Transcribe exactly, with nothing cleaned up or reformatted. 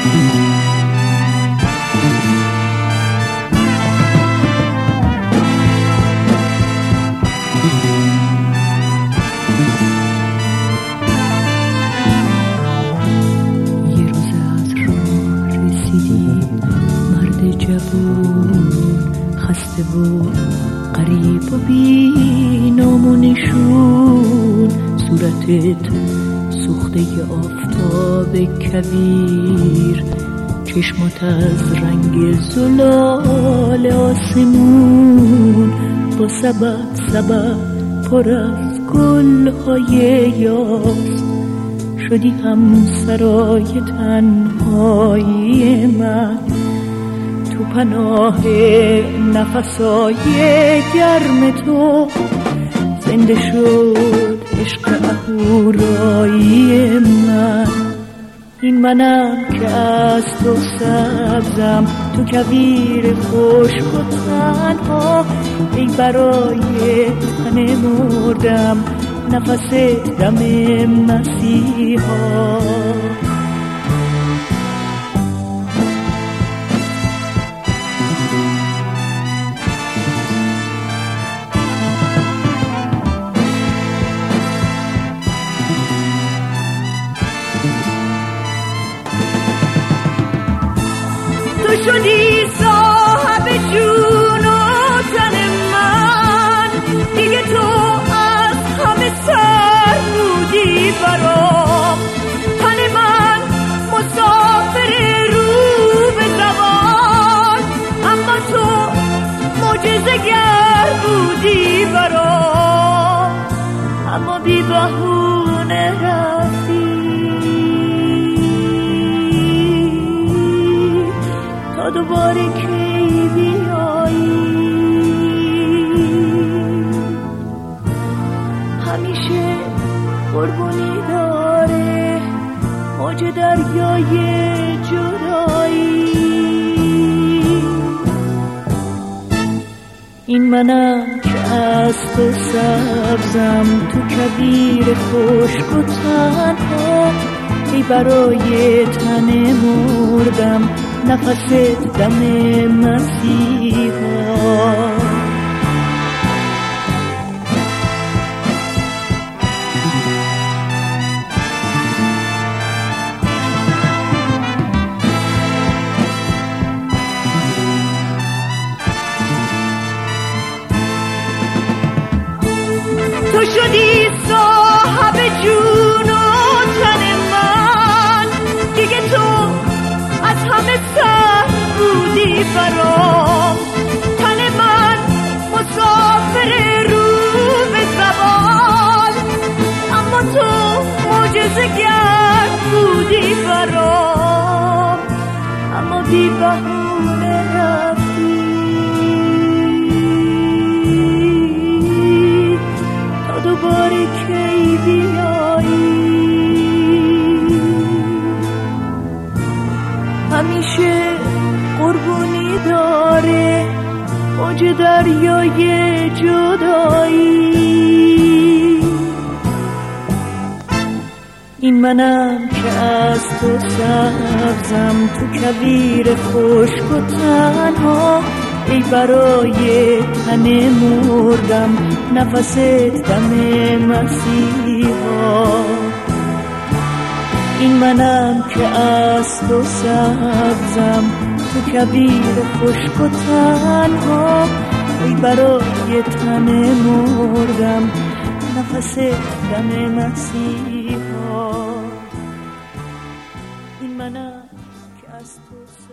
خسته و غریب و بی نام و نشون، صورتت سوخته آفتاب کویر، چشمات از رنگ زلال آسمون، با سبب سبب پر از گلهای یاس، شدی همسرای تنهایی من، تو پناه نفسای گرم تو زنده شد عشق اهورایی من. این منم که از تو سبزم تو کویر خشک و تنها، ای برای تن مردم نفس دم مسیحا. تو شدی صاحب جون و تن من، دیگه تو از همه سر بودی برام، تن من مسافر رو به زمان، اما تو معجزه‌گر بودی برام، اما بی بهونه رفتی تا دوباره کی بیایی. همیشه قربونی داره موج دریای جدایی. این منم که از تو سبزم تو کویر خشک و تنها، ای برای تن مردم نفس دم مسیحا. تو شدی صاحب جون و تن من، دیگه تو از همه سر بودی برام، تن من مسافر رو به زبان، اما تو معجزه‌گر بودی برام، اما بی بهونه رفتی تا دوباره کی بیایی. همیشه قربونی داره موج دریای جدایی. این منم که از تو سبزم تو کویر خشک و تنها، ای برای تن مردم نفس دم مسیحا. این منم که از تو سبزم تو کویر خشک و تنها، ای برای تن مردم نفس دم مسیحا. این منم که از تو